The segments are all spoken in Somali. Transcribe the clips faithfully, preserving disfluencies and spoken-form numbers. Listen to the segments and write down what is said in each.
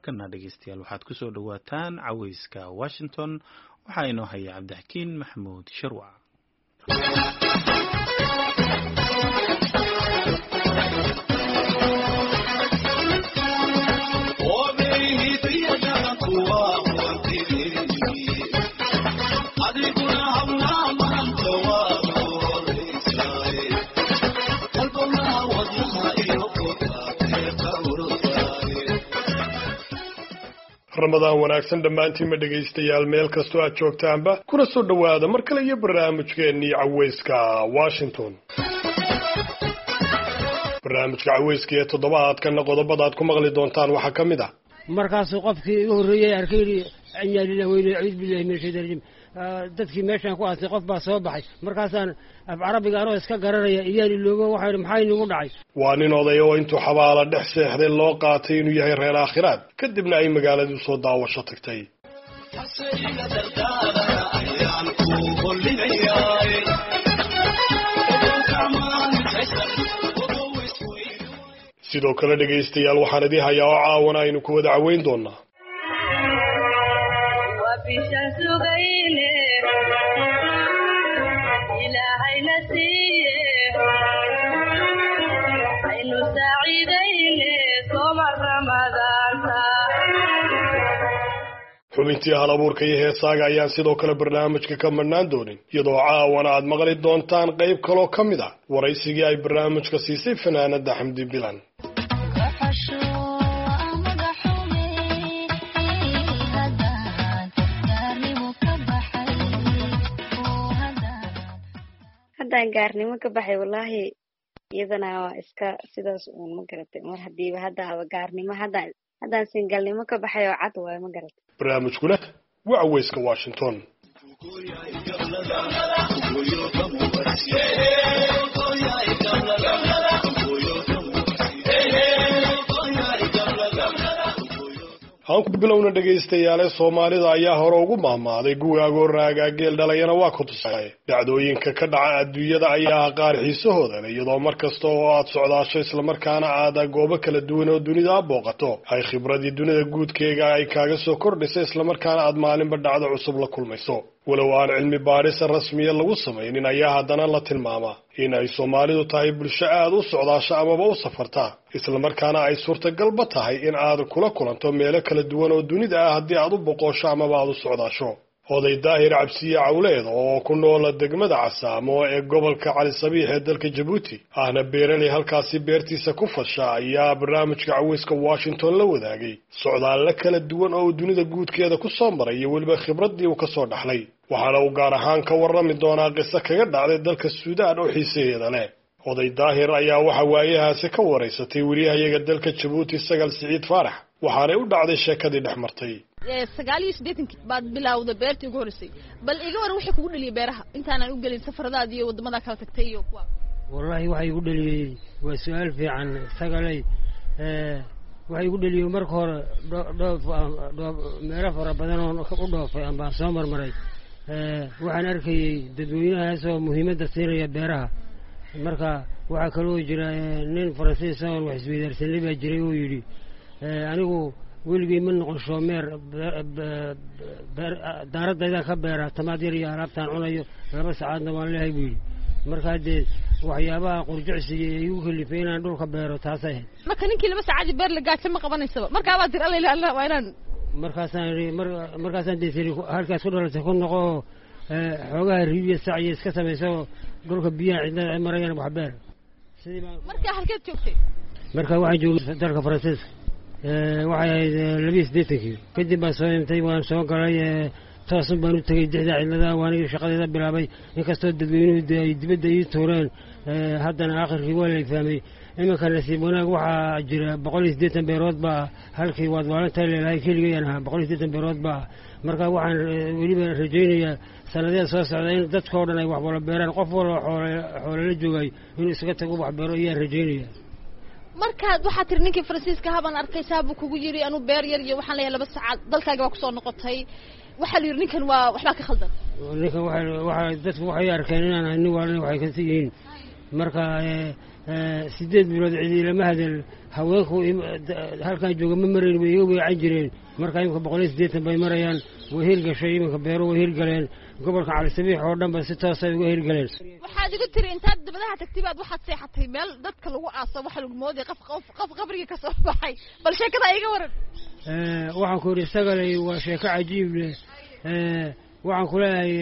markana dhegeystayaal waxaad ku soo dhawaataan caweyska Washington waxaa inoo haya Cabdixkiin Maxamuud Sharwac. Ramadan wanaagsan dhamaantiin ma dhageystayaal meel kasto aad joogtaanba kuna soo dhawaada mar kale iyo barnaamijkeennii caweyska Washington. barnaamijka caweyska ee toddobaadkan qodobada aad ku maqli doontaan waxa kamid ah markaas qofkii ugu horeeyay arkay anyaalina weeyay ciid billahi min shaytaan rajim dadkii meeshan ku aasay qof baa soo baxay markaasaan af carabiga anoo iska garanaya iyaali looga waxay maxay nagu dhacay waa nin oday oo intuu xabaala dhex seexday loo qaatay inuu yahay reer aakhiraad kadibna ay magaaladu soo daawasho tagtay sidoo kale dhageystayaal waxaan idin hayaa oo caawana aynu ku wada caweyn doonaa xubintii hal abuurka iyo heesaaga ayaan sidoo kale barnaamijka ka marnaan doonin iyadoo caawana aad maqli doontaan qayb kaloo ka mid ah waraysigii ay barnaamijka siisay fanaanada Xamdi Bilan. haddaan gaarnimo ka baxay wallaahi iyadana waa iska sidaas uun ma garatay mar hadiiba hadda gaarnimo haddaan haddaan singalnimo ka baxay oo cad waay ma garatay barnaamijkuna waa caweyska Washington. aan ku bilowna dhageystayaal Soomaalida ayaa hore ugu maamaaday guugaagoo raaga geel dhalayana waa ku tusay dhacdooyinka ka dhaca adduunyada ayaa qaar xiisahooda leh iyadoo markasta oo aad socdaasho isla markaana aad goobo kala duwan oo dunida booqato ay khibradii dunida guudkeega ay kaaga soo kordhisay isla markaana aad maalinba dhacdo cusub la kulmayso walow aan cilmi baaris rasmi ah lagu sameeynin ayaa haddana la tilmaamaa in ay Soomaalidu tahay bulsho aad u socdaasho amaba u safarta isla markaana ay suurtagalba tahay in aad kula kulanto meelo kala duwan oo dunida ah haddii aad u boqosho amaba aad u socdaasho oday Daahir Cabsiye Cawleed oo ku nool degmada Casaamo ee gobolka Cali Sabiix ee dalka Djibouti ahna beeraley halkaasi beertiisa ku fasha ayaa barnaamijka caweyska Washington la wadaagay socdaal kala duwan oo dunida guudkeeda ku soo maray iyo waliba khibradii uu ka soo dhaxlay waxaana uu gaar ahaan ka warrami doonaa qiso kaga dhacday dalka Suudaan oo xiiseeyada leh oday Daahir ayaa waxa waayahaasi ka wareysatay wariyahayaga dalka Djibouti Sagal Siciid Faarax waxaanay u dhacday sheekadii dhex martay sagaal iyo siddeetan baad bilowday beertii ugu horeysay bal iga war wixii kugu dhaliyay beeraha intaan aan u galin safaradaadii iyo wadamada kala tagtay iyo kuwa wallahi waxay igu dhaliyay waa su'aal fiican sagalay ee waxay igu dhaliyay marka hore dhoof meelo fara badan oo u dhoofay ama soo marmaray ee waxaan arkayay dadweynahaas oo muhiimadda siinaya beeraha marka waxa kale oo jira nin Faransiis oo wax isweydaarsan baa jiray oo yiri anigu weligay ma noqon shoomeer daaradayda ka beera tamaad yar iyo alaabtaan cunayo laba saacadna waan leeyahay buu yiri marka hadee waxyaabaha qurjicsiga ay ugu kalifay inaan dhulka beero taasay marka ninkii laba saacad beer la gaajay ma qabanayso marka waa dir alla ilaa waa inaan markaasaan markaasaan deesay halkaas ku dhalatay ku noqo xoogaha ribiya saaciye iska samayso dhulka biyaha cidna marayaan wax beer marka halkeed joogtay marka waxaan joogay dalka Faransiiska waxay ahayd labiis deetankii kadib baan soo intay waan soo galay toosan baan u tagay dixda cidlada waan shaqadeeda bilaabay inkastoo dadweynuhu ay dibadda ii tuureen haddana aakhirkii waa la fahmay iminka nasiib wanaag waxaa jira boqol iyo siddeetan beerood baa halkii waad waalantahay leelahay keligayaan ahaa boqol iyo siddeetan beerood baa marka waxaan weliba rajaynayaa sanadada soo socda in dadkoo dhan ay wax wala beeraan qof walba xoolo la joogay inuu isaga tago wax beero ayaan rajaynayaa markaad waxaad tiri ninkii Faransiiska haban arkay saabu kugu yiri anu beer yar iyo waxaan leeyahay laba saacad dalkaaga waa ku soo noqotay waxa la yiri ninkan waa waxba ka khaldan ninkan waxa waxa dadku waxay arkeen inaan nin waalin waxay ka siiyeen marka sideed bilood cidii lama hadal haweenku halkan jooga ma marayn way iga weecan jireen marka imika boqol iyo siddeetan bay marayaan way hirgashay iminka beero way hirgaleen gobolka cali sabiix oo dhan ba si toos ay uga hirgaleen waxaad igu tiri intaad dabadaha tagtay baad waxaad seexatay meel dadka lagu aaso waxa lagu mooday qof qof qabriga ka soo baxay bal sheekada iga waran ee waxaan ku yiri sagalay waa sheeko cajiib leh ee waxaan ku leeyahay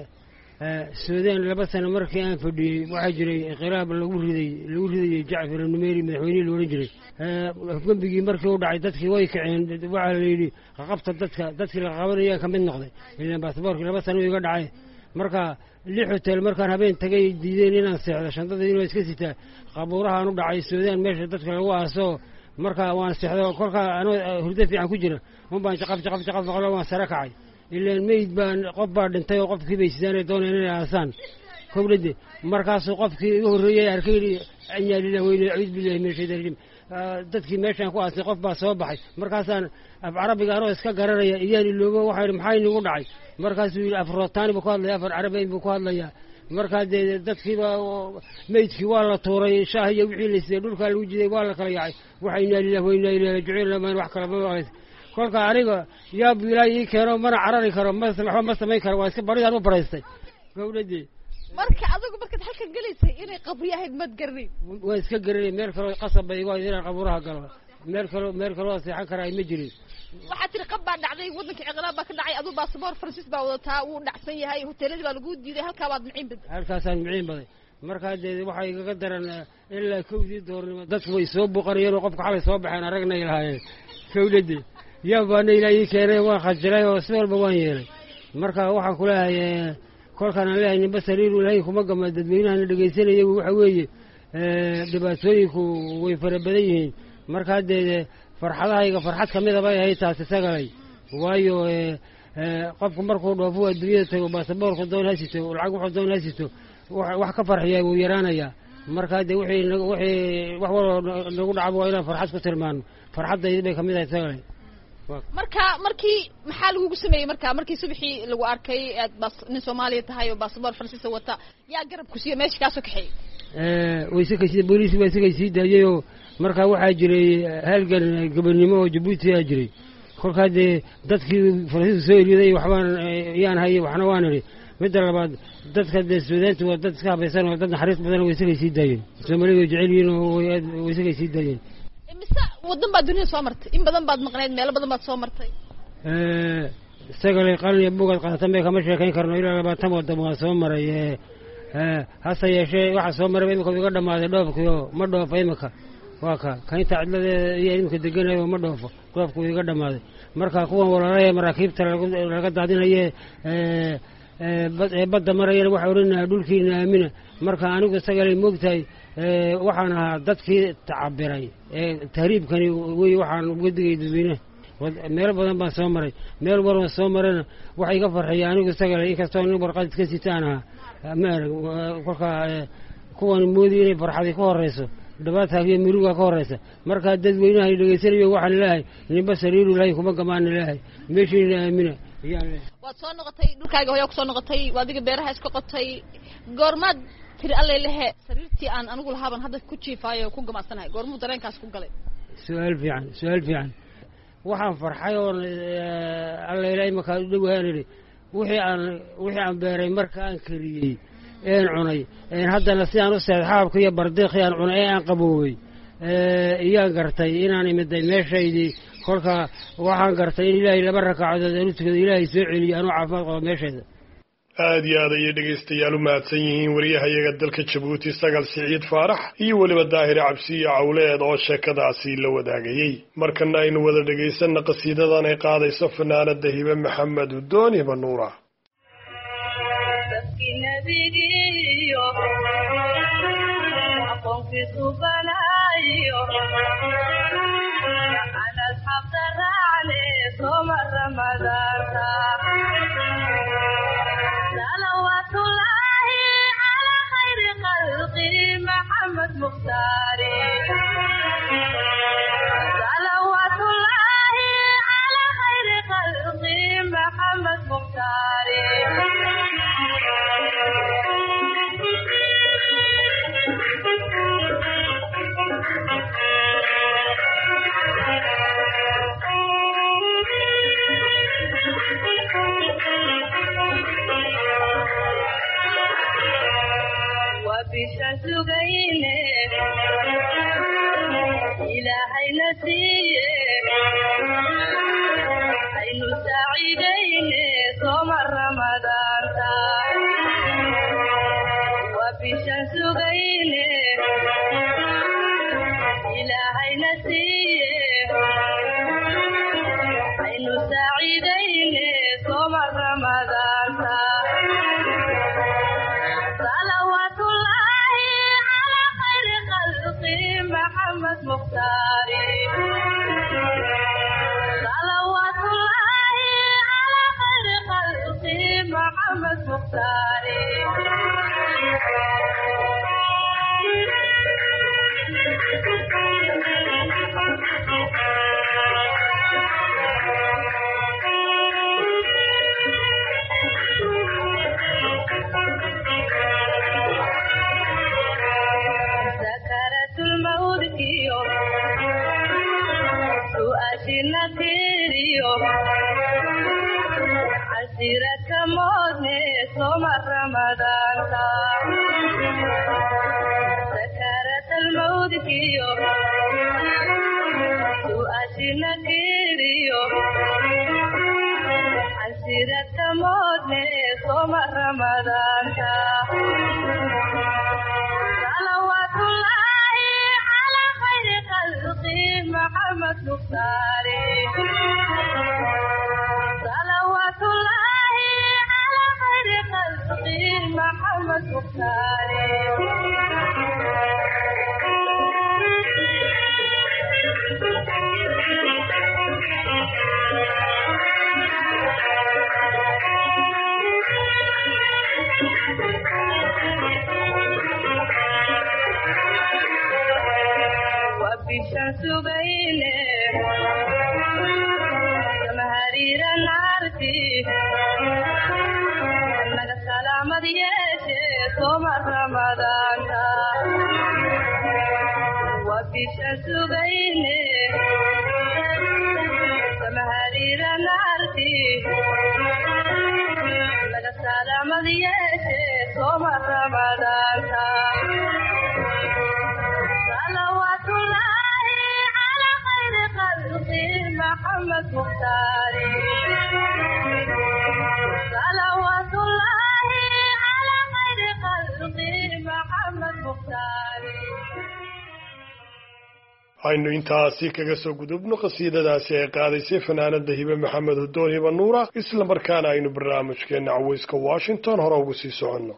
Suudaan laba sano markii aan fadhiyay waxa jiray qiraab lagu riday lagu riday Jaafar Numeeri madaxweyne loo jiray ee gambigii markii uu dhacay dadkii way kaceen waxa la yiri qabta dadka dadkii la qabanaya ka mid noqday ilaa baasaboorkii laba sano iga dhacay marka lix hotel markaan habeen tagay diideen inaan seexdo shandada inuu iska sitaa qabuuraha u dhacay Suudaan meesha dadka lagu aaso marka waan seexdo kolka anoo hurdo fiican ku jira un baan jaqaf jaqaf jaqaf qolo waan sara kacay ilaa meyd baan qof baa dhintay oo qofkii bay sidaan doonayeen inay aasaan kowlade markaas qofkii ugu horeeyay arkay anyaa lillahi wa inna a'uudu billahi min shaytaani dadkii meeshaan ku aasay qof baa soo baxay markaasaan af carabiga anoo iska garanaya iyaan iloobo waxa yiri maxay nagu dhacay markaasuu yiri afrotaani buu ku hadlay afar carabi buu ku hadlaya markaa dadkii baa meydkii waa la tuuray shaahiya wixii la siiyay dhulka lagu jiday waa la kala yaacay waxa inna lillahi wa inna ilayhi raaji'uun ma wax kala ma waqay kolka aniga yaa bilaa ii keeno mana carari karo ma waxba ma samayn karo waa iska baridaan u baraystay gowladii marka adigu markaad halkan galaysay inay qabri ahayd mad garnay waa iska garanay meel kale qasab bay igu inaan qabuuraha galo meel kale meel kale oo seexan kara ay ma jirin waxa tiri qab baa dhacday wadanka ciqraab baa ka dhacay aduu baasaboor Faransiis baa wadataa uu dhacsan yahay hoteelada baa lagu diiday halka baad miciin bad halkaasaan miciin baday markaa deed waxa iga daran ilaa kowdii doornimo dadku way soo buqariyeen oo qofka xalay soo baxeen aragna ilaahayeen gowladii yaa baana ilaahay keenay waa khajilay oo si walba waan yeelay marka waxaan ku leeyahay kolkan aan leeyahay ninba sariir ilaahay kuma gama dadweynaha dhageysanayay waxa weeye ee dhibaatooyinku way farabadan yihiin marka deed farxadahayga farxad kamid ah bay ahayd taasi sagalay waayo ee qofku markuu dhoofo adduunyada tago baasaboorka doon haysito lacag wuxuu doon haysito wax ka farxiyaa uu yaraanaya marka deed wixii wixii wax walba nagu dhacay waa inaan farxad ku tilmaano farxadayda bay kamid ahayd sagalay marka markii maxaa lagu sameeyay marka markii subaxii lagu arkay aad bas nin Soomaaliya tahay oo baasaboor Faransiis wata yaa garab ku siiyay meesha ka soo kaxay ee way si kaysay booliis way si kaysay daayay marka waxa jiray halgan gobonimo oo Djibouti ah jiray kolka dadkii Faransiis soo yiriday waxbaan yaan hayay waxna waan iri mid labaad dadka Suudaanta waa dad iska habaysan oo dad naxariis badan way si kaysay daayay Soomaaliya jecel yihiin oo way si kaysay daayay imisa wadan baad dunida soo martay in badan baad maqnayd meel badan baad soo martay ee sagalay qalin buugad qaatan bay kama sheekayn karno ilaa labaatan wadan waa soo maray ee hasa yeeshee waxa soo maray imika iga dhamaaday dhoofkiyo ma dhoofo imika waa ka kaynta cidlada iyo imika deganayo ma dhoofo dhoofku iga dhamaaday marka kuwan walaalaya maraakiibta laga daadinaye ee ee badda marayna waxa oranaa dhulkiina aamina marka anigu sagalay moogtahay ee waxaan ahaa dadkii tacabiray ee tahriibkani way waxaan uga digay dadweynaha meel badan baan soo maray meel badan soo marayna waxa iga farxiyay anigu sagalay inkastoo nin warqad iska sitaan ah ma kolka kuwan moodi inay farxadii ku horeyso dhibaata iyo muruga ka horeysa marka dadweynaha ay dhageysanayo waxaan leeyahay ninba sariiru ilaahay kuma gamaan leeyahay meeshii aamina waad soo noqotay dhulkaaga hooyo ku soo noqotay waadiga beeraha iska qotay goormaad tiri alle lehe sariirtii aan anigu lahaaban hadda ku jiifaayo ku gamaasanahay goormuu dareenkaas ku galay su'aal fiican su'aal fiican waxaan farxay oo alle ilaahay markaa u dhawaanay wixii aan wixii aan beeray marka aan kariyay een cunay een haddana si aan u saxaabka iyo bardeeqi aan cunay aan qaboobay ee iyaan gartay inaan imiday meeshaydii kolka waxaan gartay in ilaahay laba rakacadood aan u tukado ilaahay soo celiyo anoo caafimaad qabo meeshayda aad iyo aad ayay dhegaystayaal u mahadsan yihiin wariyahayaga dalka Djibouti Sagal Siciid Faarax iyo waliba Daahir Cabsi Cawleed oo sheekadaasi la wadaagayay markana aynu wada dhagaysanna qasiidadan ay qaadayso fanaanada Hiba Maxamed Dooni Banuura محمد مختاري صلوات الله على خير خلقه محمد مختاري سعيدين صوم رمضان صلوات الله على خير خلقه محمد مختاري صلوات الله على خير خلقه محمد مختاري سكرت الموت كيو سؤالنا كيريو عسيرك موتني صوم رمضان سكرت الموت كيو سؤالنا كيريو عسيرك موتني صوم رمضان صلوات الله على خير خلقه محمد مختاري صلوات الله على خير خلقه محمد مختاري وبالشمس بينه جمهرير نارتي لك سلام ديشي صوم رمضان وبالشمس بينه جمهرير نارتي لك سلام ديشي صوم رمضان صلوات الله على خير خلقه محمد مختاري صلوات الله على خير خلقه محمد مختاري aynu intaasi kaga soo gudubno qasiidadaasi ay qaadaysay fanaanada hibe maxamed hudoon hiba nuura isla markaana aynu barnaamijkeena caweyska washington hore ugu sii soconno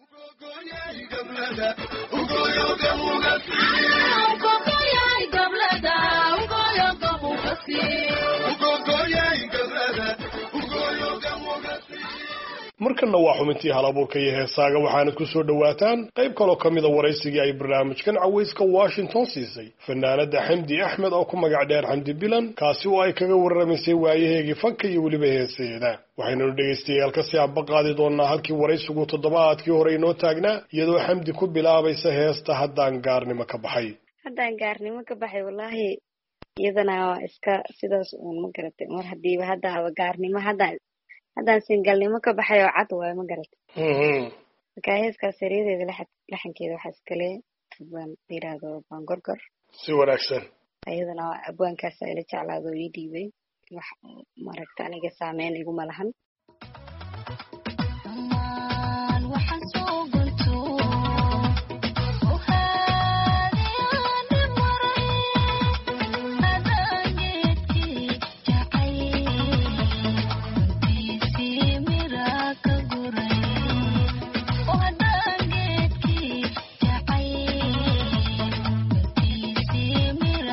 markana waa xubintii halabuurka iyo heesaaga waxaana ku soo dhawaataan qayb kaloo ka mida waraysigii ay barnaamijkan caweyska washington siisay fanaanada xamdi axmed oo ku magac dheer xamdi bilan kaasi oo ay kaga warramaysay waayaheegii fanka iyo weliba heeseeda waxaynanu dhegaystayaal kasii abaqaadi doonaa halkii waraysigu toddobaadkii hore inoo taagnaa iyadoo xamdi ku bilaabaysa heesta haddaan gaarnimo ka baxay haddaan gaarnimo ka baxay wallaahi iyadana waa iska sidaas uun ma garatay mar hadiiba haddaaba gaarnimo haddaan haddaan singalnimo ka baxay oo cad waayo ma garatay marka heeskaas sariyadeeda laxankeeda waxaa iskale abwaan la yiraahdo abwaan gorgor si wanaagsan iyadana abwaankaasa ila jeclaado ii dhiibay wax maaragta aniga saameyn iguma lahan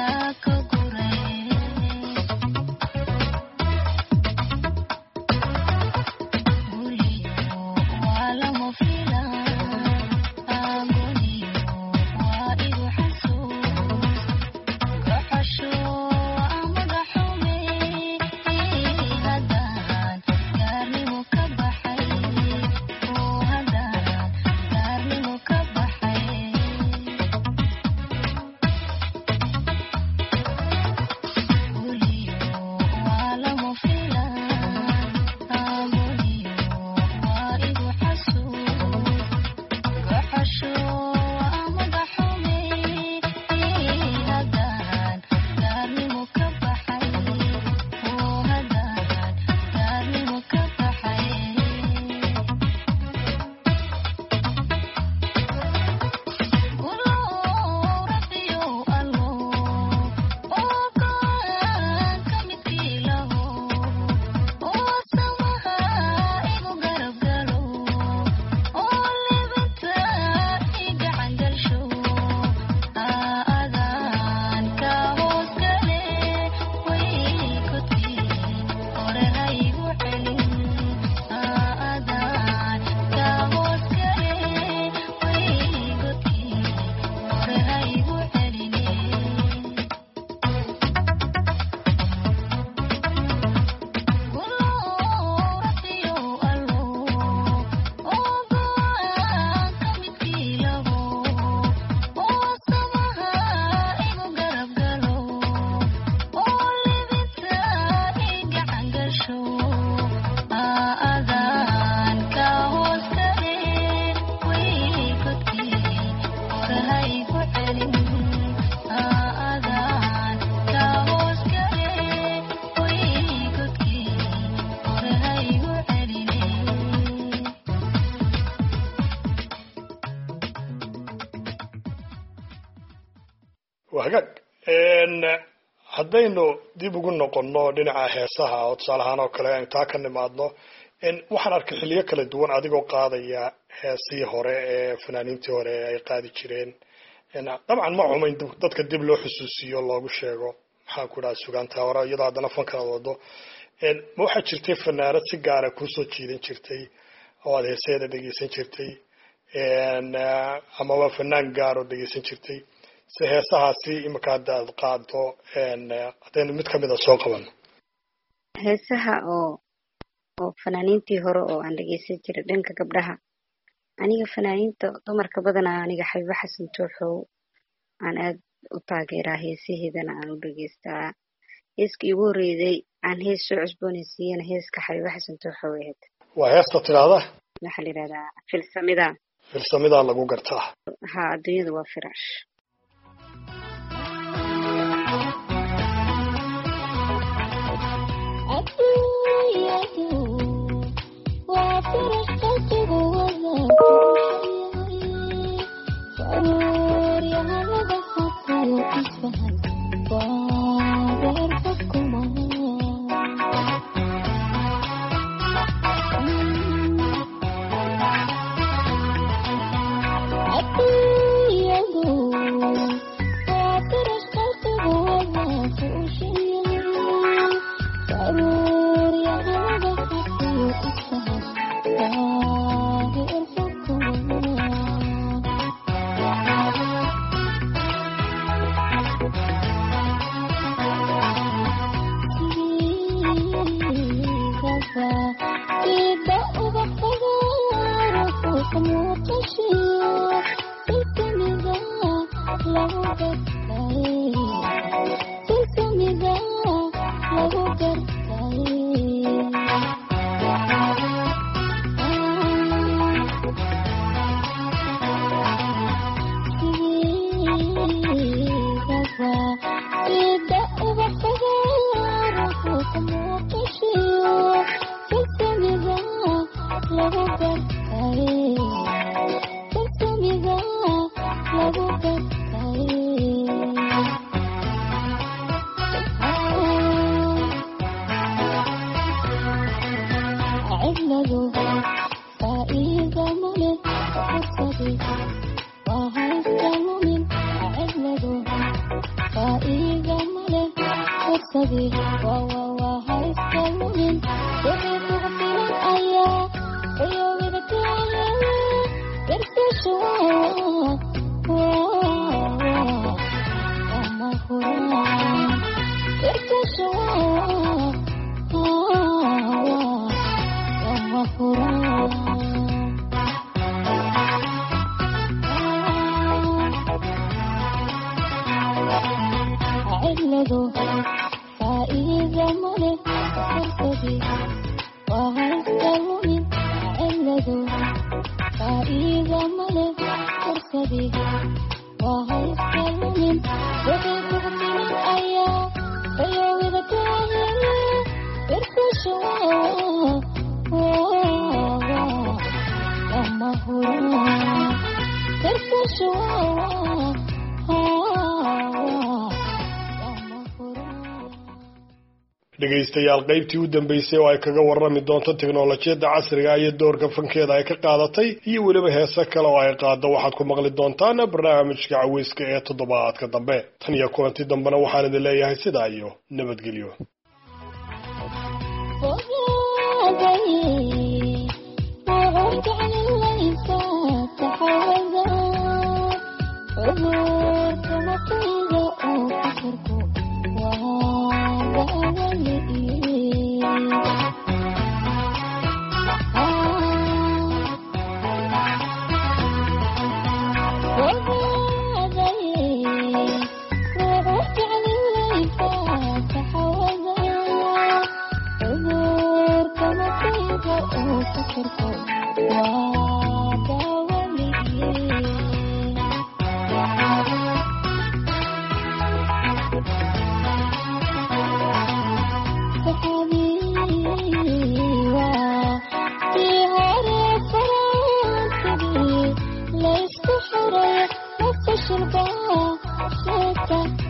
Thank you. hagaag haddaynu dib ugu noqono dhinaca heesaha oo tusaale ahaan oo kale intaa ka nimaadno waxaan arkay xilliyo kala duwan adigoo qaadaya heesii hore ee fanaaniintii hore ay qaadi jireen dabcan ma xumayn dadka dib loo xusuusiyo loogu sheego maxaan ku dhaha sugaantaa hore iyadoo haddana fankaad wado ma waxaa jirtay fanaanad si gaara kuusoo jiidan jirtay oo aad heeseeda dhegeysan jirtay amaba fanaan gaar oo dhegeysan jirtay si heesahaasi imika hadda aad qaado haddaynu mid kamid a soo qabano heesaha oo oo fanaaniintii hore oo aan dhegeysan jiray dhanka gabdhaha aniga fanaaniinta dumarka badanaa aniga xabiibo xasan tooxow aan aad u taageeraa heesaheedana aan u dhegeystaa heeska igu horreeyay aan hees soo cusboonaysiiyana heeska xabiibo xasan tooxow ahayd waa heesta tidhaahda waxaa la yidhahdaa filsamida filsamida lagu gartaa ha adduunyada waa firaash dhegaystayaal qaybtii u dambeysay oo ay kaga warrami doonto teknolojiyadda casriga iyo doorka fankeeda ay ka qaadatay iyo weliba heese kale oo ay qaado waxaad ku maqli doontaan barnaamijka caweyska ee toddobaadka dambe tan iyo kulanti dambena waxaan idin leeyahay sidaa iyo nabadgelyo Let's go.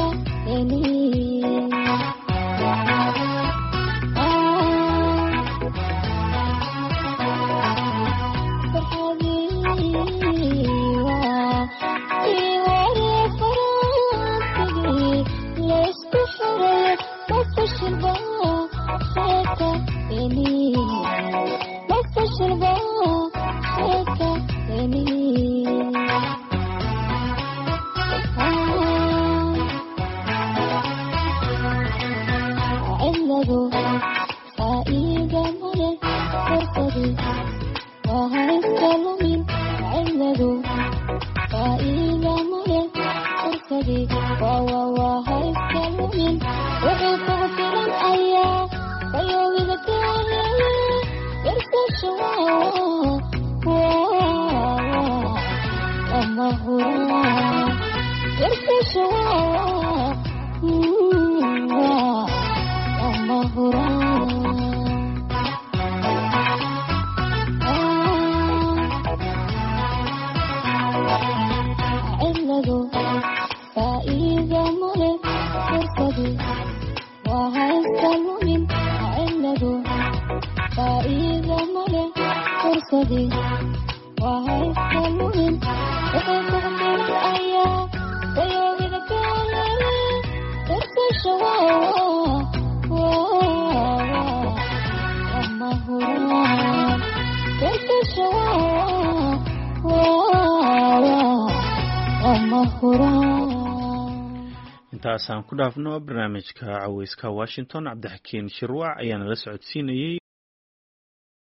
intaasaan ku dhaafno barnaamijka caweyska Washington. Cabdixakiin Shirwac ayaana la socodsiinayay.